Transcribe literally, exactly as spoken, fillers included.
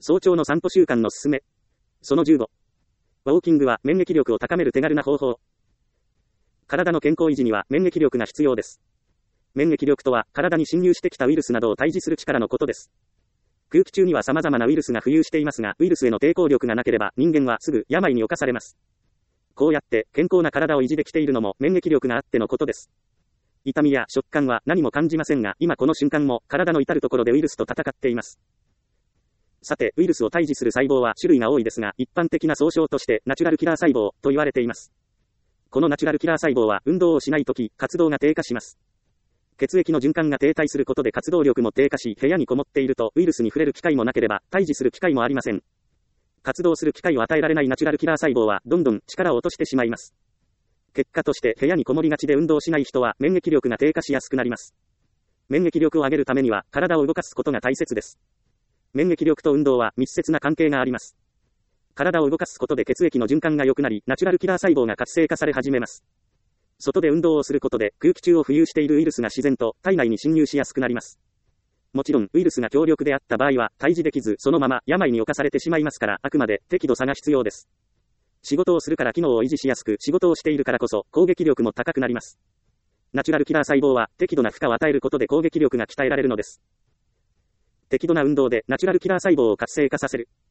早朝の散歩習慣のすすめ。そのじゅうご。ウォーキングは免疫力を高める手軽な方法。体の健康維持には免疫力が必要です。免疫力とは、体に侵入してきたウイルスなどを退治する力のことです。空気中には様々なウイルスが浮遊していますが、ウイルスへの抵抗力がなければ人間はすぐ病に侵されます。こうやって健康な体を維持できているのも免疫力があってのことです。痛みや食感は何も感じませんが、今この瞬間も体の至るところでウイルスと戦っています。さて、ウイルスを退治する細胞は種類が多いですが、一般的な総称としてナチュラルキラー細胞と言われています。このナチュラルキラー細胞は運動をしないとき、活動が低下します。血液の循環が停滞することで活動力も低下し、部屋にこもっているとウイルスに触れる機会もなければ、退治する機会もありません。活動する機会を与えられないナチュラルキラー細胞は、どんどん力を落としてしまいます。結果として部屋にこもりがちで運動しない人は免疫力が低下しやすくなります。免疫力を上げるためには、体を動かすことが大切です。免疫力と運動は密接な関係があります。体を動かすことで血液の循環が良くなり、ナチュラルキラー細胞が活性化され始めます。外で運動をすることで空気中を浮遊しているウイルスが自然と体内に侵入しやすくなります。もちろんウイルスが強力であった場合は退治できず、そのまま病に侵されてしまいますから、あくまで適度さが必要です。仕事をするから機能を維持しやすく、仕事をしているからこそ攻撃力も高くなります。ナチュラルキラー細胞は適度な負荷を与えることで攻撃力が鍛えられるのです。適度な運動でナチュラルキラー細胞を活性化させる。